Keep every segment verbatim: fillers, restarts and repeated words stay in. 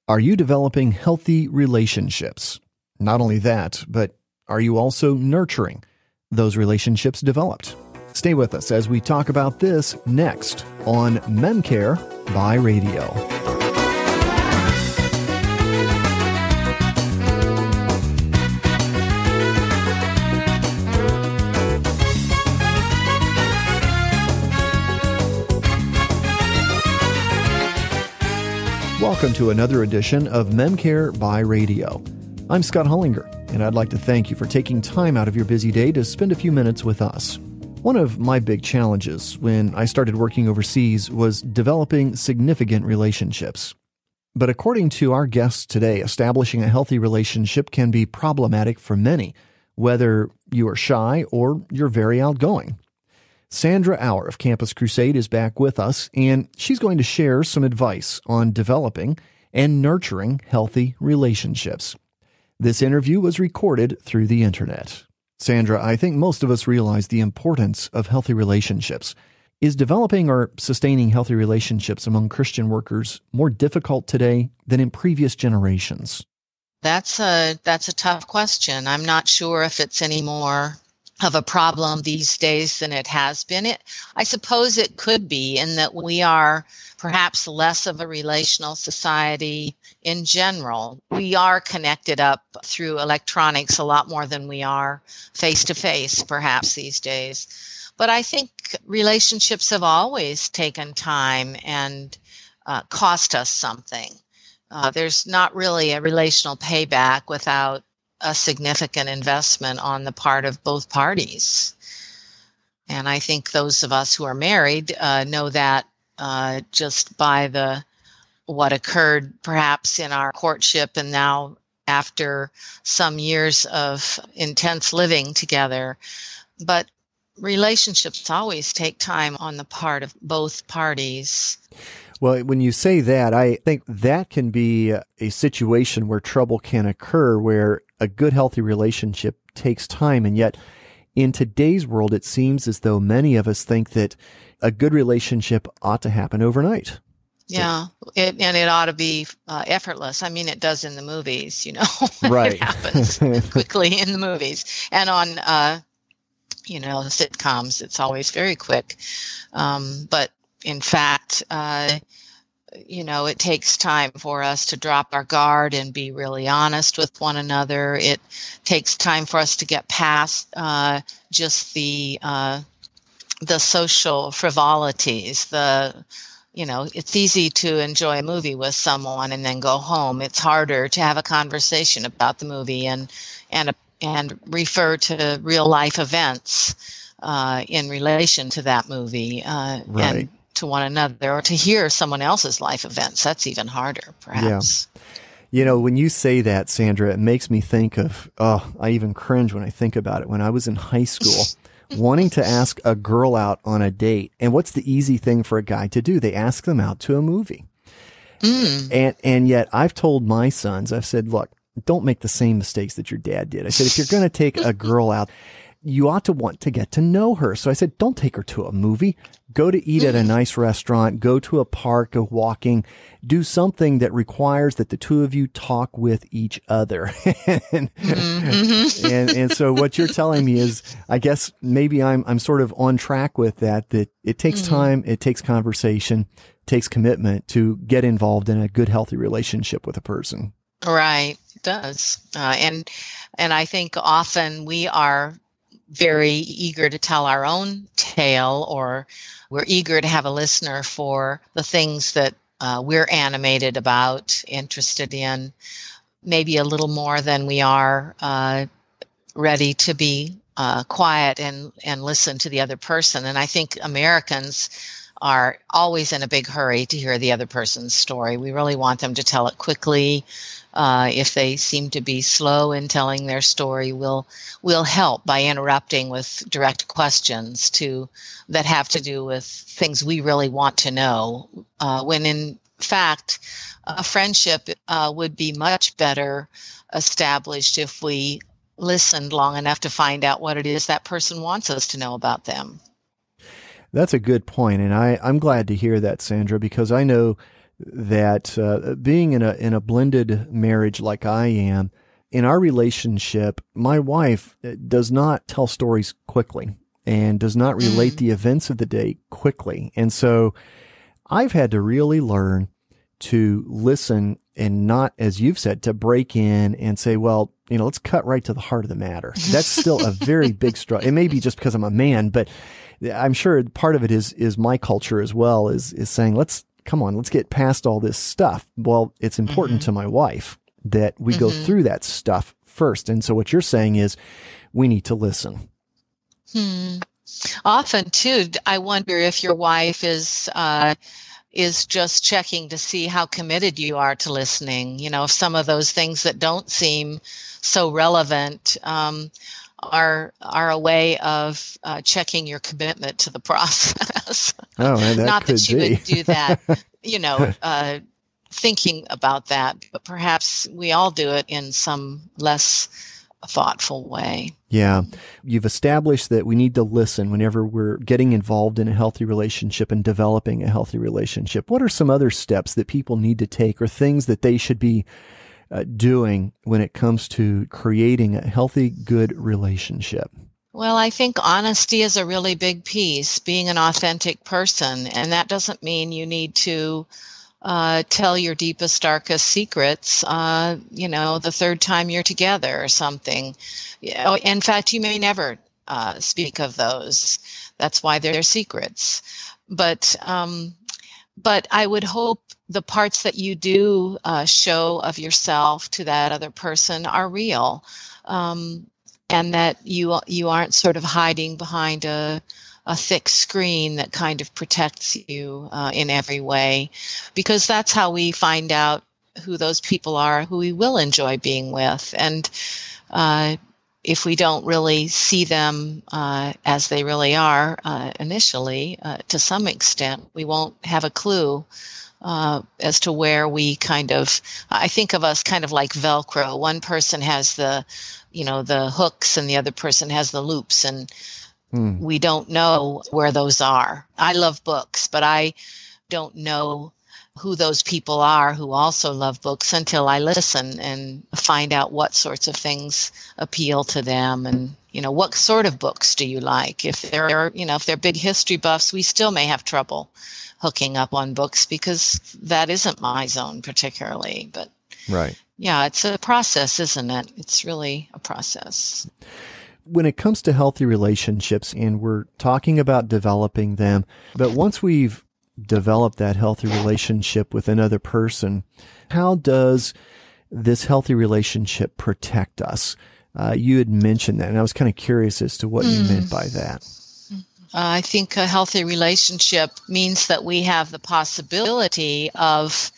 Are you developing healthy relationships? Not only that, but are you also nurturing those relationships developed? Stay with us as we talk about this next on MemCare by Radio. Welcome to another edition of MemCare by Radio. I'm Scott Hollinger, and I'd like to thank you for taking time out of your busy day to spend a few minutes with us. One of my big challenges when I started working overseas was developing significant relationships. But according to our guests today, establishing a healthy relationship can be problematic for many, whether you are shy or you're very outgoing. Sandra Auer of Campus Crusade is back with us, and she's going to share some advice on developing and nurturing healthy relationships. This interview was recorded through the internet. Sandra, I think most of us realize the importance of healthy relationships. Is developing or sustaining healthy relationships among Christian workers more difficult today than in previous generations? That's a that's a tough question. I'm not sure if it's any more of a problem these days than it has been. It, I suppose it could be in that we are perhaps less of a relational society in general. We are connected up through electronics a lot more than we are face-to-face perhaps these days. But I think relationships have always taken time and uh, cost us something. Uh, there's not really a relational payback without a significant investment on the part of both parties. And I think those of us who are married uh, know that uh, just by the what occurred perhaps in our courtship and now after some years of intense living together. But relationships always take time on the part of both parties. Well, when you say that, I think that can be a situation where trouble can occur, where a good, healthy relationship takes time. And yet, in today's world, it seems as though many of us think that a good relationship ought to happen overnight. Yeah, it, and it ought to be uh, effortless. I mean, it does in the movies, you know. Right. It happens quickly in the movies. And on, uh, you know, sitcoms, it's always very quick. Um, but in fact, uh, you know, it takes time for us to drop our guard and be really honest with one another. It takes time for us to get past uh, just the uh, the social frivolities. The, you know, it's easy to enjoy a movie with someone and then go home. It's harder to have a conversation about the movie and and and refer to real life events uh, in relation to that movie. Uh, right. And to one another, or to hear someone else's life events. That's even harder, perhaps. Yeah. You know, when you say that, Sandra, it makes me think of, oh, I even cringe when I think about it. When I was in high school, wanting to ask a girl out on a date. And what's the easy thing for a guy to do? They ask them out to a movie. Mm. And, and yet I've told my sons, I've said, look, don't make the same mistakes that your dad did. I said, if you're going to take a girl out, you ought to want to get to know her. So I said, don't take her to a movie. Go to eat at a nice restaurant, go to a park, go walking, do something that requires that the two of you talk with each other. and, mm-hmm. and, and so what you're telling me is, I guess maybe I'm, I'm sort of on track with that, that it takes mm-hmm. time, it takes conversation, it takes commitment to get involved in a good, healthy relationship with a person. Right. It does. Uh, and, and I think often we are very eager to tell our own tale, or we're eager to have a listener for the things that uh, we're animated about, interested in, maybe a little more than we are uh, ready to be uh, quiet and, and listen to the other person. And I think Americans are always in a big hurry to hear the other person's story. We really want them to tell it quickly. Uh, if they seem to be slow in telling their story, we'll we'll help by interrupting with direct questions to that have to do with things we really want to know. Uh, when in fact, a friendship uh, would be much better established if we listened long enough to find out what it is that person wants us to know about them. That's a good point, and I, I'm glad to hear that, Sandra, because I know that uh, being in a in a blended marriage like I am, in our relationship, my wife does not tell stories quickly and does not relate Mm. the events of the day quickly. And so I've had to really learn to listen and not, as you've said, to break in and say, well, you know, let's cut right to the heart of the matter. That's still a very big struggle. It may be just because I'm a man, but I'm sure part of it is, is my culture as well, is, is saying, let's, come on, let's get past all this stuff. Well, it's important Mm-hmm. to my wife that we Mm-hmm. go through that stuff first. And so what you're saying is we need to listen. Hmm. Often, too, I wonder if your wife is uh, is just checking to see how committed you are to listening. You know, if some of those things that don't seem so relevant um, are are a way of uh, checking your commitment to the process. Oh, and that Not that could she be. would do that, you know, uh, thinking about that, but perhaps we all do it in some less thoughtful way. Yeah. You've established that we need to listen whenever we're getting involved in a healthy relationship and developing a healthy relationship. What are some other steps that people need to take or things that they should be uh, doing when it comes to creating a healthy, good relationship? Well, I think honesty is a really big piece, being an authentic person. And that doesn't mean you need to uh, tell your deepest, darkest secrets, uh, you know, the third time you're together or something. You know, in fact, you may never uh, speak of those. That's why they're secrets. But um, but I would hope the parts that you do uh, show of yourself to that other person are real, um, and that you you aren't sort of hiding behind a a thick screen that kind of protects you uh, in every way, because that's how we find out who those people are who we will enjoy being with. And uh, if we don't really see them uh, as they really are uh, initially, uh, to some extent, we won't have a clue uh, as to where we kind of, I think of us kind of like Velcro. One person has the, you know, the hooks and the other person has the loops, and Hmm. we don't know where those are. I love books, but I don't know who those people are who also love books until I listen and find out what sorts of things appeal to them. And, you know, what sort of books do you like? If they're, you know, if they're big history buffs, we still may have trouble hooking up on books because that isn't my zone particularly. But Right. yeah, it's a process, isn't it? It's really a process. When it comes to healthy relationships, and we're talking about developing them, but once we've developed that healthy relationship with another person, how does this healthy relationship protect us? Uh, you had mentioned that, and I was kind of curious as to what you meant by that. Uh, I think a healthy relationship means that we have the possibility of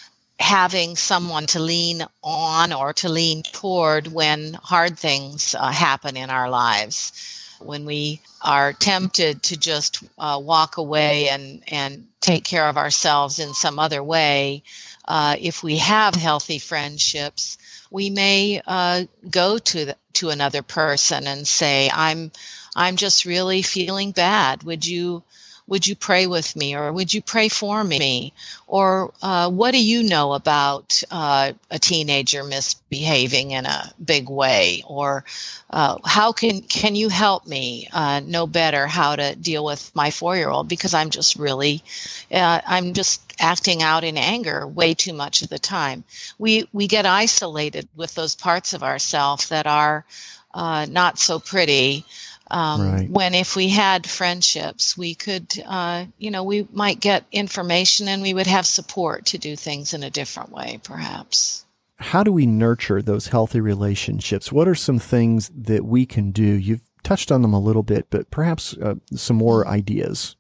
having someone to lean on or to lean toward when hard things uh, happen in our lives. When we are tempted to just uh, walk away and, and take care of ourselves in some other way, uh, if we have healthy friendships, we may uh, go to the, to another person and say, "I'm I'm just really feeling bad. Would you would you pray with me, or would you pray for me? Or uh, what do you know about uh, a teenager misbehaving in a big way? Or uh, how can can you help me uh, know better how to deal with my four-year-old, because I'm just really uh, I'm just acting out in anger way too much of the time." We we get isolated with those parts of ourselves that are uh, not so pretty. Um, Right. when if we had friendships, we could, uh, you know, we might get information and we would have support to do things in a different way, perhaps. How do we nurture those healthy relationships? What are some things that we can do? You've touched on them a little bit, but perhaps uh, some more ideas.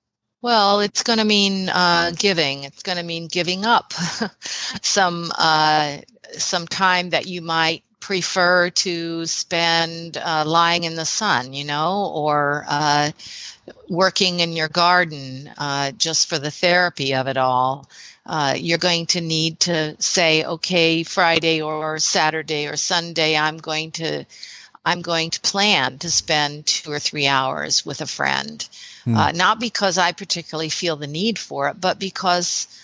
Well, it's going to mean uh, giving. It's going to mean giving up some uh, some time that you might prefer to spend uh, lying in the sun, you know, or uh, working in your garden uh, just for the therapy of it all. Uh, you're going to need to say, okay, Friday or Saturday or Sunday, I'm going to I'm going to plan to spend two or three hours with a friend. Hmm. Uh, not because I particularly feel the need for it, but because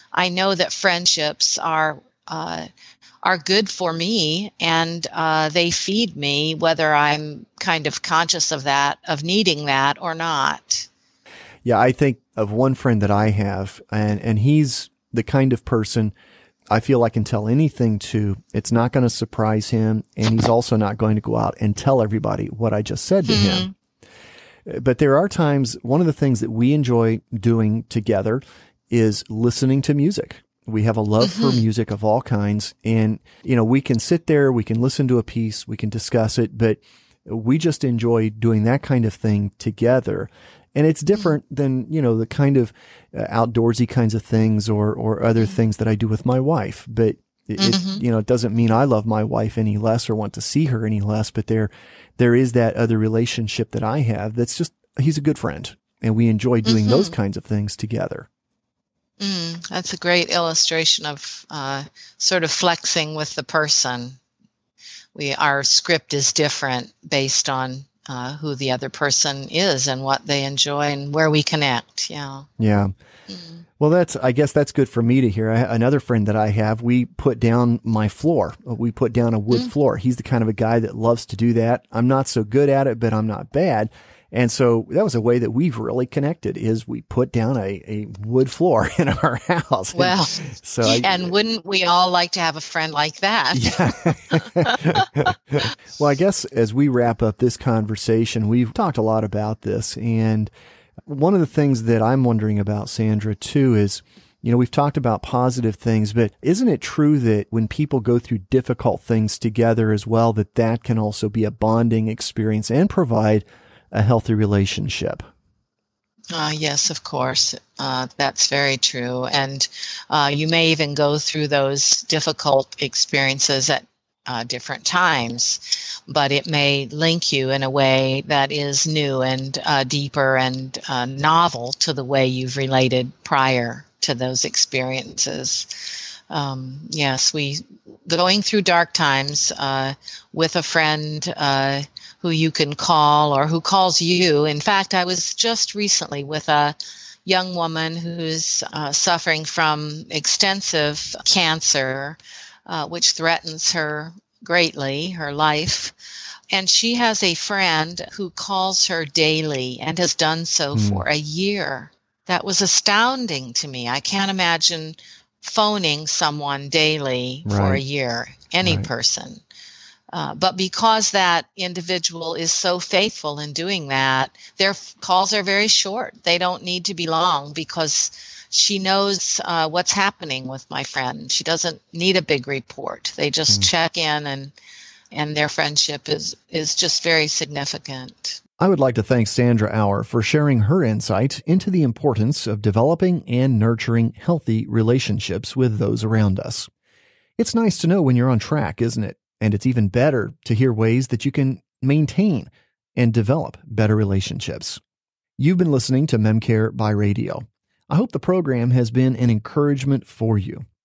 I know that friendships are uh, are good for me, and uh, they feed me, whether I'm kind of conscious of that, of needing that or not. Yeah, I think of one friend that I have, and, and he's the kind of person I feel I can tell anything to. It's not going to surprise him, and he's also not going to go out and tell everybody what I just said to him. But there are times, one of the things that we enjoy doing together is listening to music. We have a love mm-hmm. for music of all kinds. And, you know, we can sit there, we can listen to a piece, we can discuss it, but we just enjoy doing that kind of thing together. And it's different mm-hmm. than, you know, the kind of uh, outdoorsy kinds of things or, or other mm-hmm. things that I do with my wife. But it, mm-hmm. it, you know, it doesn't mean I love my wife any less or want to see her any less, but there, there is that other relationship that I have that's just, he's a good friend, and we enjoy doing mm-hmm. those kinds of things together. Mm, that's a great illustration of uh, sort of flexing with the person. We our script is different based on uh, who the other person is and what they enjoy and where we connect. Yeah. Yeah. Mm. Well, that's I guess that's good for me to hear. I, another friend that I have, we put down my floor. We put down a wood mm. floor. He's the kind of a guy that loves to do that. I'm not so good at it, but I'm not bad. And so that was a way that we've really connected, is we put down a, a wood floor in our house. Well, and, so I, and wouldn't we all like to have a friend like that? Yeah. Well, I guess as we wrap up this conversation, we've talked a lot about this. And one of the things that I'm wondering about, Sandra, too, is, you know, we've talked about positive things, but isn't it true that when people go through difficult things together as well, that that can also be a bonding experience and provide a healthy relationship? Uh, yes, of course. Uh, that's very true. And uh, you may even go through those difficult experiences at uh, different times, but it may link you in a way that is new and uh, deeper and uh, novel to the way you've related prior to those experiences. Um, yes, we going through dark times uh, with a friend uh, who you can call or who calls you. In fact, I was just recently with a young woman who's uh, suffering from extensive cancer, uh, which threatens her greatly, her life. And she has a friend who calls her daily and has done so mm. for a year. That was astounding to me. I can't imagine phoning someone daily right. for a year, any right. person. Uh, but because that individual is so faithful in doing that, their f- calls are very short. They don't need to be long because she knows uh, what's happening with my friend. She doesn't need a big report. They just mm. check in, and and their friendship is, is just very significant. I would like to thank Sandra Auer for sharing her insight into the importance of developing and nurturing healthy relationships with those around us. It's nice to know when you're on track, isn't it? And it's even better to hear ways that you can maintain and develop better relationships. You've been listening to MemCare by Radio. I hope the program has been an encouragement for you.